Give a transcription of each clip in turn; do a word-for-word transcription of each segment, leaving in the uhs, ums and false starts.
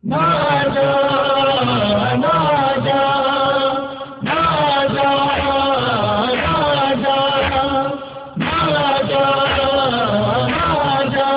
ناجا ناجا ناجا ناجا ناجا ناجا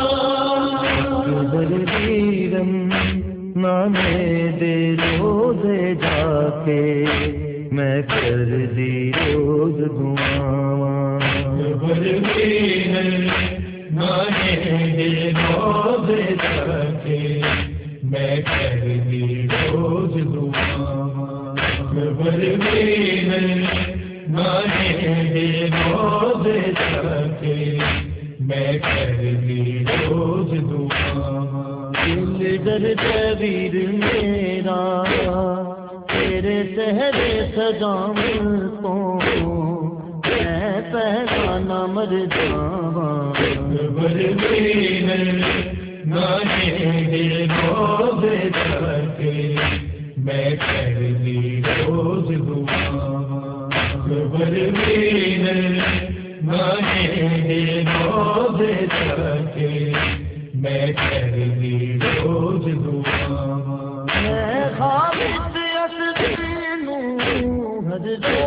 بربیرم نانے دے روزے جا کے میں کر دی روز دعاواں بربیرم نانے دے روزے جا کے میں کر دی روز دعاواں بربیرم نانے دے روزے جا کے میں کر دی روز دعاواں دل در تبیر میرا تیرے سحر سجام کو میں پہچانا مر جاواں بربیرم نانے دے روزے جا کے میں کر دی روز دعاواں بربیرم نانے دے روزے جا کے میں کر دی روز دعاواں میں خالص اصل ہر جو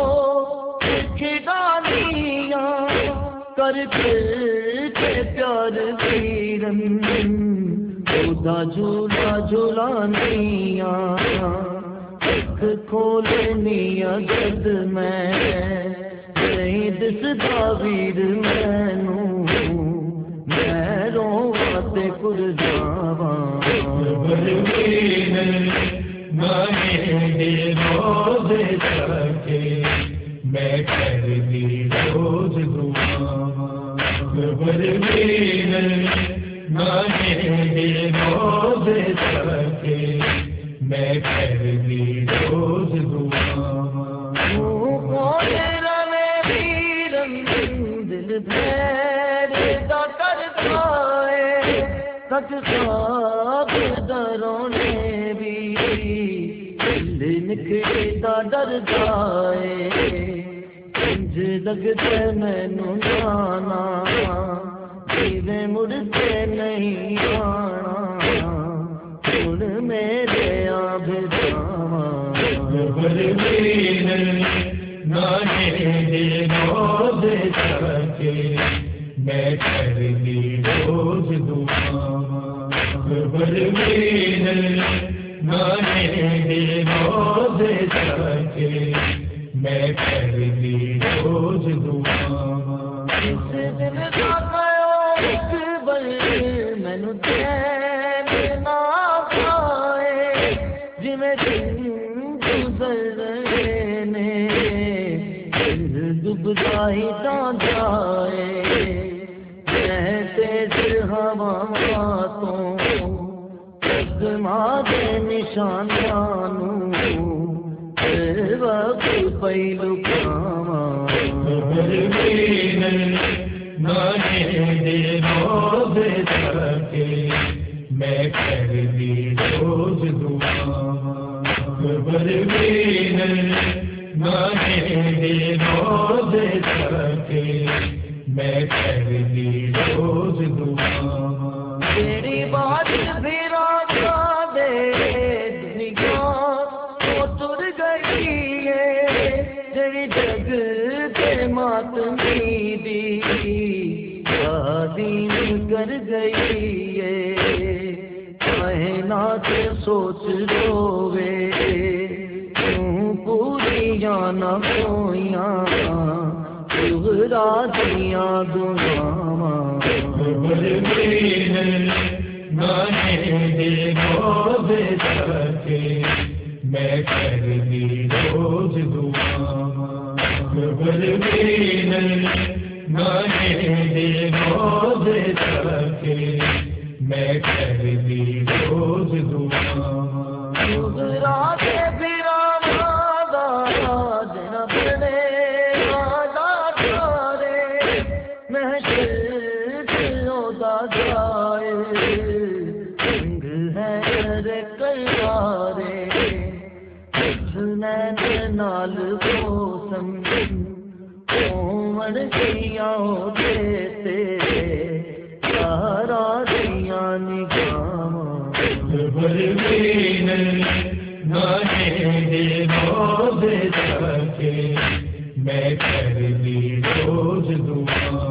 کھڈانیاں کر کے پیار ویرن خدا جھولا جھولانیاں اکھ کھولنیاں جد میں نہیں دسدا ویر مینوں میں روواں تے کر جاواں بربیرم نانے دے روزے جا کے میں کر دی روز دعاواں بربیرم نانے دے روزے جا کے میں کر دی روز دعاواں دل بھیر دا کرتا ہے سچ خواب درونے بھی دل نکلے دا ڈرتا ہے انج لگتے مینوں جانا جیویں مڑ کے نہیں آنا ہن میرے آ بھجاواں بربیرم نانے دے روزے جا کے میں کر دی روز دعاواں بربیرم نانے دے روزے جا کے میں کر دی روز دعاواں اس دن دا کہو ایک بل مینوں چین نہ پائے جویں دن گزر رہے نے ڈبدا ہی جان جائے تیز ہوا تو قدماں دے نشانوں وقت پہلو کھاواں بربیرم نانے دے روزے جا کے میں کر دی روز دعاواں بربیرم نانے دے روزے جا کے میں کر دی روز دعاواں تیری بات بھیرا دے دنیا تو تر گئی ہے تیری جگ کے ماتمی دی دین کر گئی ہے کائنات سوچ روے کیوں پوری نہ ہویاں دیا دعاواں بربیرم نانے دے روزے جا کے میں کر دی روز دعاواں بربیرم نانے دے روزے جا کے میں کر دی روز دعاواں رات پھرا نال موسم کومن کیا دیتے سارا دیا نگاواں پروین نانے دے روز سکے میں کر دی روز دعا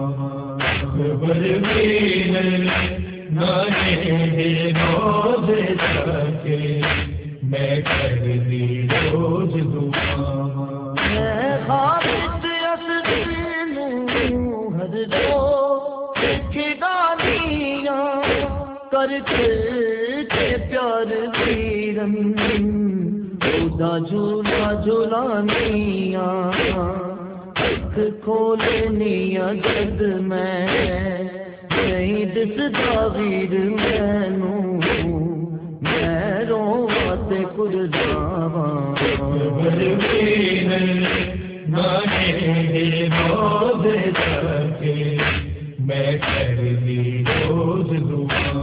پروین نانے دے روز سکے میں کر دی روز دعا میں خالص اصل نوں ہر روز کھدانیاں کر کے پیار ویرن خدا جھولا جھولانیاں اکھ کھولنیاں جد میں نہیں دسدا ویر مینوں میں رواں تے قرباں پروین نانے دے روز سکے میں کر دی روز دعا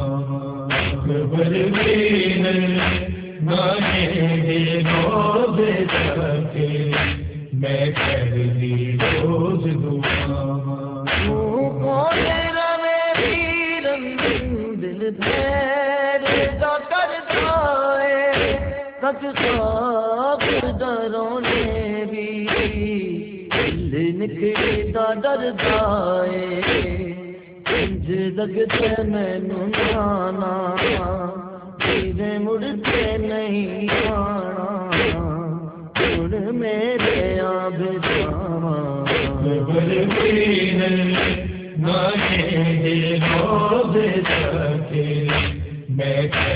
پروین نانے دے روز سکے میں کر دی روز دعا دل پھیر کا کرتا ہے سچ خواب ڈرونے بھی دل نکلتا ڈرتا ہے انج لگتے مینوں جانا میرے مڑتے نہیں آنا مڑ میرے آب جاواں پروین نانے دے روز سکے میں